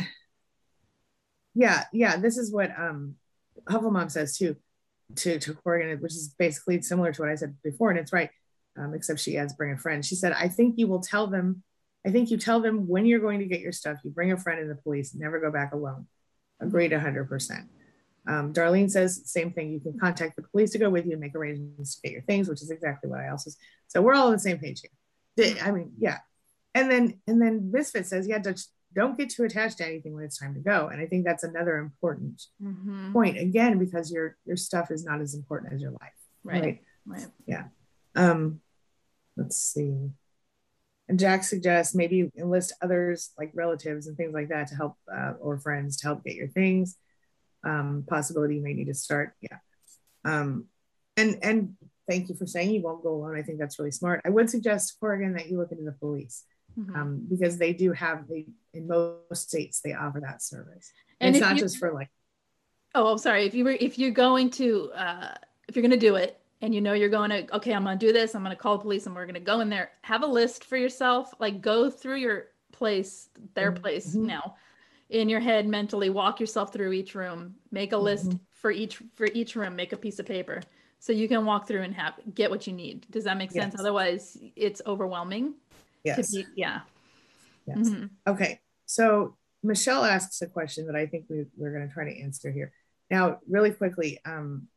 yeah, yeah, this is what um, Hufflemom says too. to to Corrigan, which is basically similar to what I said before, and it's right, um, except she adds bring a friend. She said, I think you will tell them, I think you tell them when you're going to get your stuff, you bring a friend in the police, never go back alone. Agreed one hundred percent. Um, Darlene says same thing. You can contact the police to go with you and make arrangements to get your things, which is exactly what I also said. So we're all on the same page here. I mean, yeah. And then and then Misfit says, yeah, just don't get too attached to anything when it's time to go. And I think that's another important mm-hmm. point, again, because your your stuff is not as important as your life. Right. Right. right. Yeah. Um, let's see. And Jack suggests maybe enlist others like relatives and things like that to help, uh, or friends to help get your things. Um, possibility you may need to start. Yeah. Um, and and thank you for saying you won't go alone. I think that's really smart. I would suggest, Corrigan, that you look into the police. Mm-hmm. Um, because they do have, they in most states they offer that service, and, and it's not you, just for like. Oh, I'm sorry. If you were, if you're going to, uh, if you're going to do it, and you know you're going to, okay, I'm going to do this. I'm going to call the police, and we're going to go in there. Have a list for yourself. Like go through your place, their mm-hmm. place now, in your head mentally. Walk yourself through each room. Make a list mm-hmm. for each for each room. Make a piece of paper so you can walk through and have get what you need. Does that make sense? Yes. Otherwise, it's overwhelming. Yes. Be, yeah. Yes. Mm-hmm. Okay. So Michelle asks a question that I think we, we're going to try to answer here. Now, really quickly, um,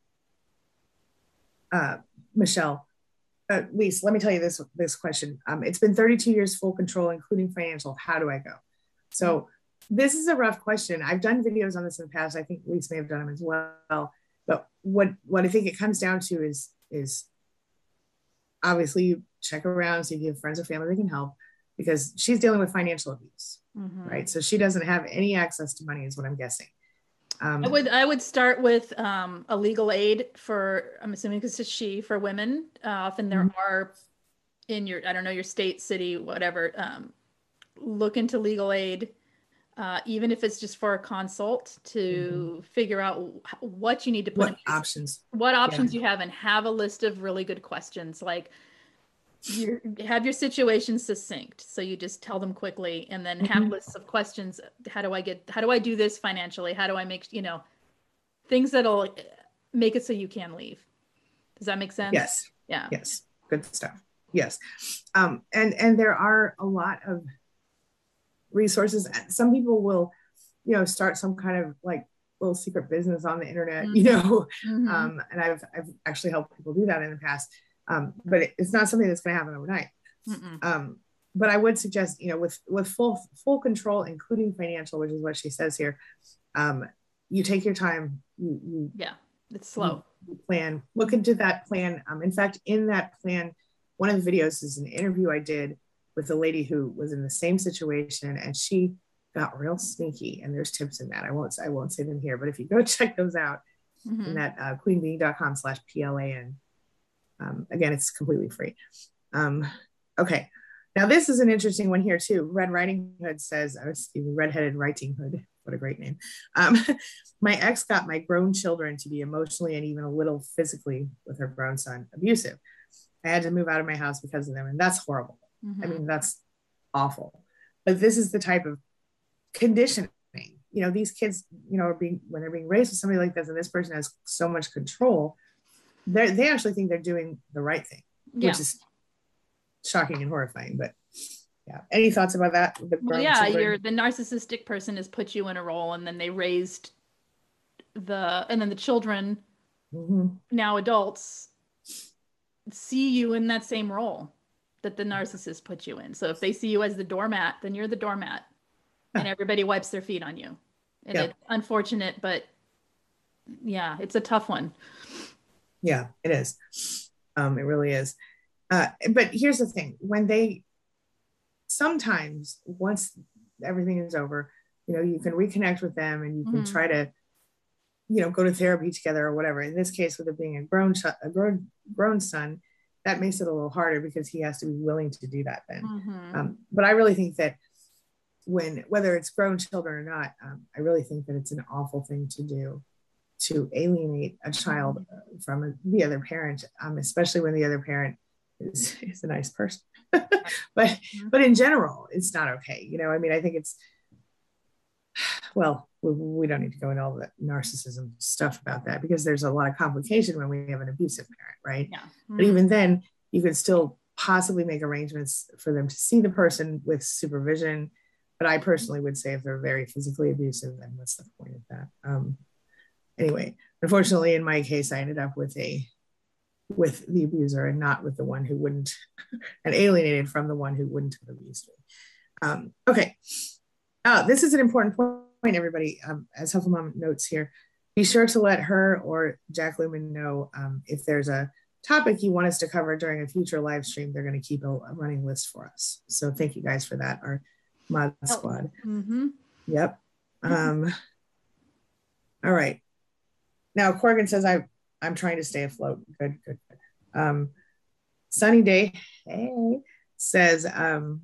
uh, Michelle, uh, Lise, let me tell you this, this question. Um, it's been thirty-two years full control, including financial. How do I go? So this is a rough question. I've done videos on this in the past. I think Lise may have done them as well. But what, what I think it comes down to is, is obviously you check around, see if you have friends or family that can help, because she's dealing with financial abuse, mm-hmm. right? So she doesn't have any access to money is what I'm guessing. Um, I would I would start with um, a legal aid for, I'm assuming because it's she, for women. Uh, often there mm-hmm. are in your, I don't know, your state, city, whatever, um, look into legal aid, uh, even if it's just for a consult to mm-hmm. figure out what you need to put what in place, options, what options yeah. you have, and have a list of really good questions. Like, you have your situation succinct, so you just tell them quickly, and then have mm-hmm. lists of questions. How do I get, how do I do this financially? How do I make, you know, things that'll make it so you can leave. Does that make sense? Yes. Yeah. Yes. Good stuff. Yes. Um, and, and there are a lot of resources. Some people will, you know, start some kind of like little secret business on the internet, mm-hmm. you know, mm-hmm. um, and I've, I've actually helped people do that in the past. Um, but it, it's not something that's going to happen overnight. Um, but I would suggest, you know, with with full full control, including financial, which is what she says here, um, you take your time. You, you yeah, it's slow. You plan. Look into that plan. Um, in fact, in that plan, one of the videos is an interview I did with a lady who was in the same situation, and she got real sneaky. And there's tips in that. I won't I won't say them here, but if you go check those out, mm-hmm. in that uh, queenbeeing.com slash plan. Um, again, it's completely free. Um, okay. Now this is an interesting one here too. Red Riding Hood says, oh, excuse me, Redheaded Writing Hood. What a great name. Um, my ex got my grown children to be emotionally and even a little physically, with her grown son, abusive. I had to move out of my house because of them. And that's horrible. Mm-hmm. I mean, that's awful. But this is the type of conditioning. You know, these kids, you know, are being, when they're being raised with somebody like this, and this person has so much control, they they actually think they're doing the right thing, yeah. which is shocking and horrifying. But yeah, any thoughts about that? The well, yeah, children? You're the narcissistic person has put you in a role, and then they raised the, and then the children, mm-hmm. now adults, see you in that same role that the narcissist put you in. So if they see you as the doormat, then you're the doormat, and everybody wipes their feet on you. And yep. It's unfortunate, but yeah, it's a tough one. Yeah, it is. Um, it really is. Uh, but here's the thing: when they, sometimes once everything is over, you know, you can reconnect with them, and you can mm-hmm. try to, you know, go to therapy together or whatever. In this case, with it being a grown a grown grown son, that makes it a little harder because he has to be willing to do that then. Mm-hmm. Um, but I really think that when, whether it's grown children or not, um, I really think that it's an awful thing to do, to alienate a child from the other parent, um, especially when the other parent is, is a nice person. but mm-hmm. but in general, it's not okay. You know, I mean, I think it's, well, we, we don't need to go into all the narcissism stuff about that, because there's a lot of complication when we have an abusive parent, right? Yeah. Mm-hmm. But even then, you could still possibly make arrangements for them to see the person with supervision. But I personally would say if they're very physically abusive, then what's the point of that? Um, anyway, unfortunately, in my case, I ended up with a with the abuser and not with the one who wouldn't, and alienated from the one who wouldn't have abused me. Um, okay. Uh, this is an important point, everybody. Um, as Helpful Mom notes here, be sure to let her or Jack Lumen know um, if there's a topic you want us to cover during a future live stream. They're going to keep a, a running list for us. So thank you guys for that, our mod squad. Mm-hmm. Yep. Um, all right. Now, Corrigan says, I, I'm trying to stay afloat. Good, good, good. Um, Sunny Day hey, says, um,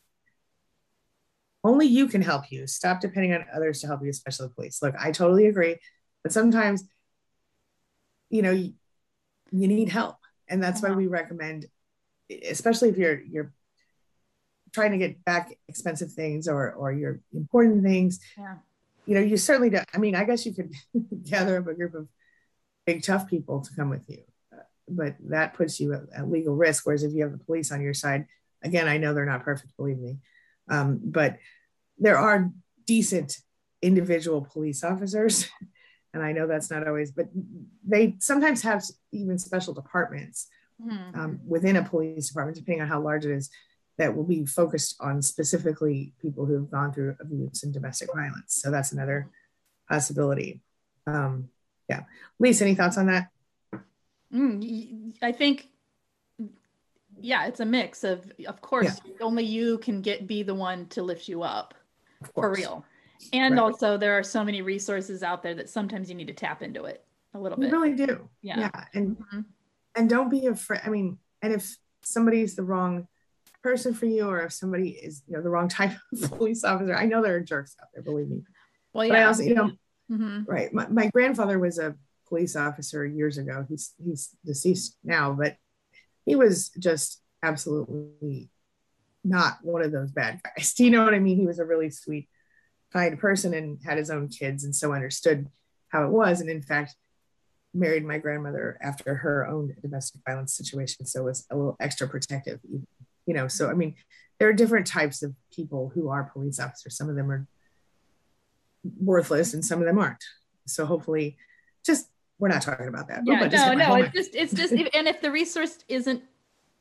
only you can help you. Stop depending on others to help you, especially the police. Look, I totally agree. But sometimes, you know, you, you need help. And that's why we recommend, especially if you're you're trying to get back expensive things or or your important things. Yeah. You know, you certainly do. I mean, I guess you could gather up a group of big, tough people to come with you. Uh, but that puts you at, at legal risk. Whereas if you have the police on your side, again, I know they're not perfect, believe me. Um, but there are decent individual police officers. And I know that's not always, but they sometimes have even special departments mm-hmm. um, within a police department, depending on how large it is, that will be focused on specifically people who have gone through abuse and domestic violence. So that's another possibility. Um, yeah. Lisa, any thoughts on that? Mm, I think, yeah, it's a mix of, of course, yeah. only you can get be the one to lift you up for real. And right. also there are so many resources out there that sometimes you need to tap into it a little bit. You really do. Yeah. yeah. And, mm-hmm. and don't be afraid. I mean, and if somebody's the wrong person for you, or if somebody is, you know, the wrong type of police officer, I know there are jerks out there, believe me. Well, yeah. But I also, you know, mm-hmm. right. My, my grandfather was a police officer years ago. He's, he's deceased now, but he was just absolutely not one of those bad guys. Do you know what I mean? He was a really sweet, kind person and had his own kids, and so understood how it was. And in fact, married my grandmother after her own domestic violence situation. So was a little extra protective, you know? So, I mean, there are different types of people who are police officers. Some of them are worthless and some of them aren't. So hopefully just, we're not talking about that. Yeah, no, no, it's just, it's just, if, and if the resource isn't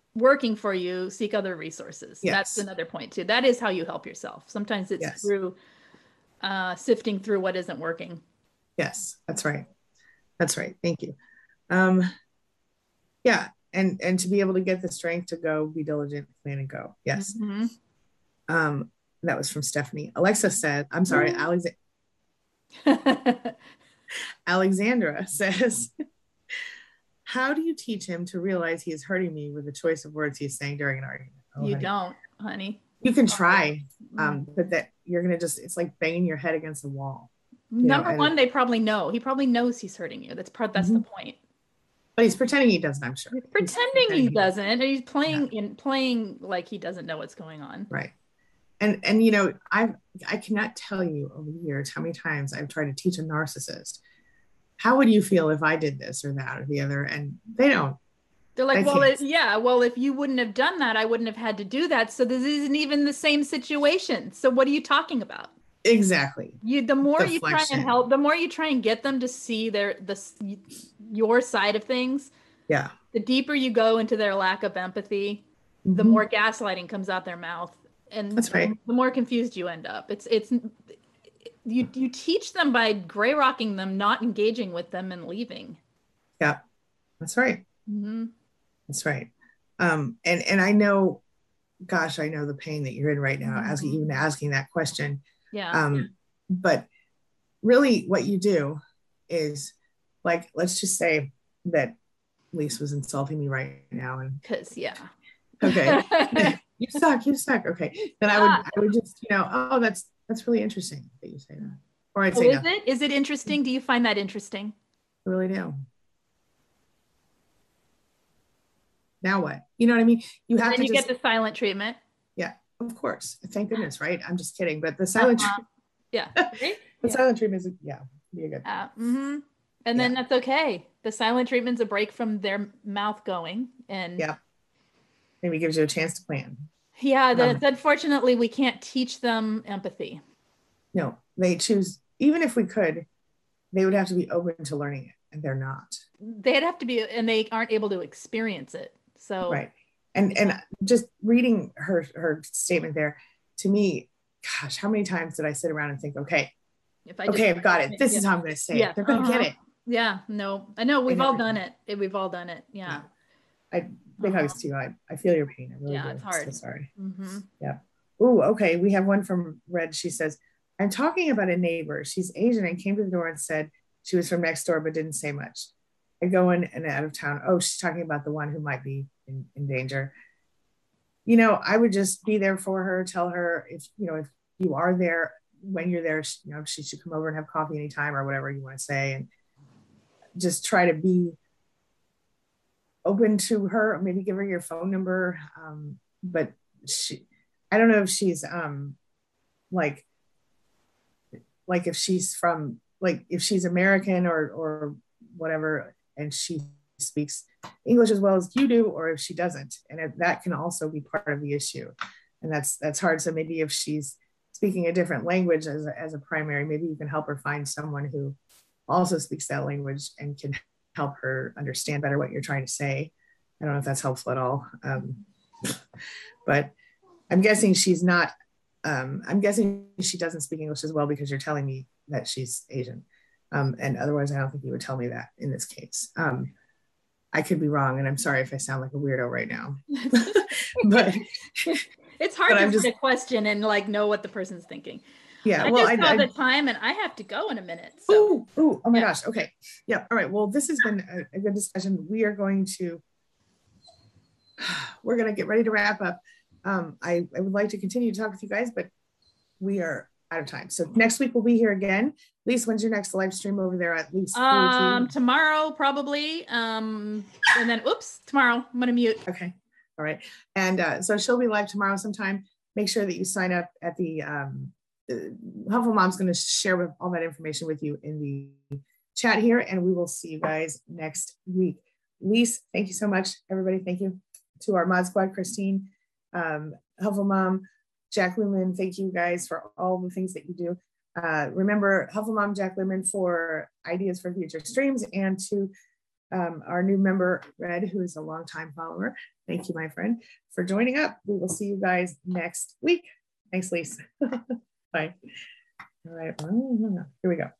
working for you, seek other resources. Yes. That's another point too. That is how you help yourself. Sometimes it's Yes. through uh, sifting through what isn't working. Yes, that's right. That's right. Thank you. Um, yeah. And, and to be able to get the strength to go, be diligent, plan and go. Yes. Mm-hmm. Um, that was from Stephanie. Alexa said, I'm sorry, Alex Alexandra says, how do you teach him to realize he is hurting me with the choice of words he's saying during an argument? Oh, you honey. don't, honey. You can try, um, but that you're going to just, it's like banging your head against the wall. Number know, one, they probably know. He probably knows he's hurting you. That's part, that's mm-hmm. the point. But he's pretending he doesn't, I'm sure. He's pretending, he's pretending he doesn't. And he's playing yeah. in playing like he doesn't know what's going on. Right. And, and, you know, I I cannot tell you over the years how many times I've tried to teach a narcissist, how would you feel if I did this or that or the other? And they don't. They're like, well, it, yeah, well, if you wouldn't have done that, I wouldn't have had to do that. So this isn't even the same situation. So what are you talking about? Exactly. You, the more Deflection. you try and help, the more you try and get them to see their, the, your side of things. Yeah. The deeper you go into their lack of empathy, mm-hmm. the more gaslighting comes out their mouth. And that's right. The more confused you end up. It's, it's, you, you teach them by gray rocking them, not engaging with them and leaving. Yeah, that's right. Mm-hmm. That's right. Um, and, and I know, gosh, I know the pain that you're in right now, mm-hmm. asking, even asking that question. Yeah. Um, but really what you do is, like, let's just say that Lise was insulting me right now. And because, yeah. Okay. You suck, you suck. Okay. Then I would, I would just, you know, oh, that's, that's really interesting that you say that. Or I'd oh, say, is no. it? Is it interesting? Do you find that interesting? I really do. Now what? You know what I mean? You have and to you just, get the silent treatment. Yeah, of course. Thank goodness, right? I'm just kidding. But the silent uh-huh. treatment. Yeah. the yeah. silent treatment is, yeah, be a good uh, mm-hmm. And then yeah. that's okay. The silent treatment's a break from their mouth going. And yeah. Maybe gives you a chance to plan. Yeah, the, um, unfortunately, we can't teach them empathy. No, they choose, even if we could, they would have to be open to learning it, and they're not. They'd have to be, and they aren't able to experience it. So right. And and just reading her her statement there, to me, gosh, how many times did I sit around and think, okay, if I okay, I've got it. This yeah. is how I'm going to say yeah. it. They're going to uh-huh. get it. Yeah, no, I know we've all done it. We've all done it. Yeah. yeah. I big uh-huh. hugs to you. I, I feel your pain. I really yeah, do. It's hard. I'm so sorry. Mm-hmm. Yeah. Oh, okay. We have one from Red. She says, I'm talking about a neighbor. She's Asian and came to the door and said she was from next door, but didn't say much. I go in and out of town. Oh, she's talking about the one who might be in, in danger. You know, I would just be there for her, tell her if, you know, if you are there, when you're there, you know, she should come over and have coffee anytime or whatever you want to say. And just try to be open to her, maybe give her your phone number. Um, but she, I don't know if she's um, like, like if she's from, like if she's American or, or whatever, and she speaks English as well as you do, or if she doesn't. And if, that can also be part of the issue. And that's, that's hard. So maybe if she's speaking a different language as a, as a primary, maybe you can help her find someone who also speaks that language and can help her understand better what you're trying to say. I don't know if that's helpful at all. Um, but I'm guessing she's not, um, I'm guessing she doesn't speak English as well because you're telling me that she's Asian. Um, and otherwise, I don't think you would tell me that in this case. Um, I could be wrong, and I'm sorry if I sound like a weirdo right now. But it's hard but to I'm just a question and like know what the person's thinking. Yeah, I well, just I saw I, the time, and I have to go in a minute. So. Ooh, ooh, oh my yeah. gosh. Okay, yeah. All right. Well, this has been a, a good discussion. We are going to we're going to get ready to wrap up. Um, I I would like to continue to talk with you guys, but we are out of time. So next week we'll be here again. Lise, when's your next live stream over there at Lise? Um, tomorrow probably. Um, and then, oops, tomorrow I'm gonna mute. Okay, all right. And uh, so she'll be live tomorrow sometime. Make sure that you sign up at the, um, the Helpful Mom's gonna share with all that information with you in the chat here, and we will see you guys next week. Lise, thank you so much, everybody. Thank you to our Mod Squad, Christine, um, Helpful Mom, Jack Lumen, thank you guys for all the things that you do. Uh, remember, Helpful Mom, Jack Lumen for ideas for future streams and to um, our new member, Red, who is a longtime follower. Thank you, my friend, for joining up. We will see you guys next week. Thanks, Lisa. Bye. All right, here we go.